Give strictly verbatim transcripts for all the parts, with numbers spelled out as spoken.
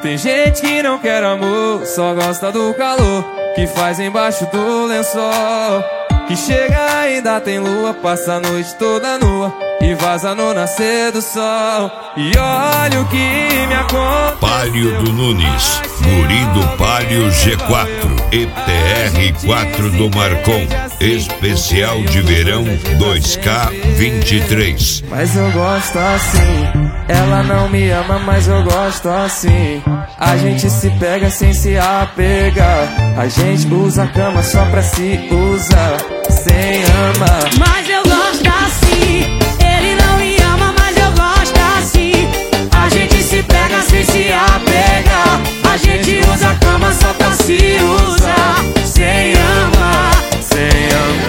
Tem gente que não quer amor, só gosta do calor que faz embaixo do lençol. Que chega ainda tem lua, passa a noite toda nua e vaza no nascer do sol. E olha o que me aconteceu. Palio do Nunes, guri do Palio G quatro e P R quatro do Marcon, especial de verão dois K vinte e três. Mas eu gosto assim, ela não me ama, mas eu gosto assim. A gente se pega sem se apegar, a gente usa a cama só pra se usar, sem amar. Mas eu gosto assim, ele não me ama, mas eu gosto assim. A gente se pega sem se apegar, a gente usa a cama só pra se usar, sem amar, sem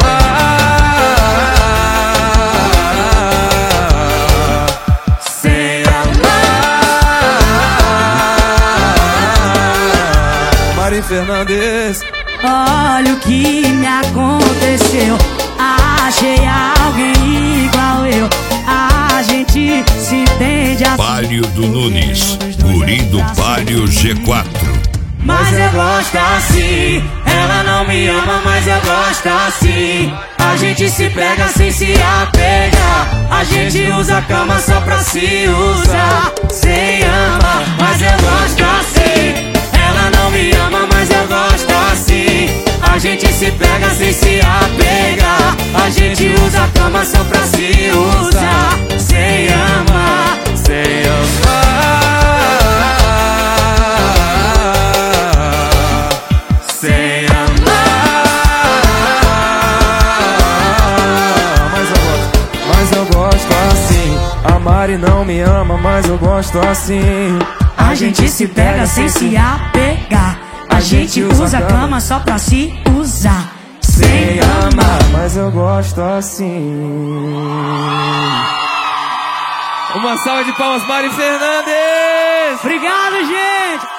amar, sem amar. Mari Fernandes. Olha o que me aconteceu, achei alguém igual eu. A gente se entende assim. Palio do Nunes, guri do Palio G quatro. Mas eu gosto assim, ela não me ama, mas eu gosto assim. A gente se pega sem se apegar, a gente usa a cama só pra se usar, sem amar. Mas eu gosto assim, ela não me ama, mas eu gosto assim. A gente se pega sem se apegar, a gente usa a cama só pra se usar, sem amar, sem amar, sem amar. Mas eu gosto, mas eu gosto assim. A Mari não me ama, mas eu gosto assim. A gente se pega sem se apegar, a gente usa a cama só pra se usar, sem amar. Mas eu gosto assim. Uma salva de palmas, Mari Fernandes. Obrigado, gente.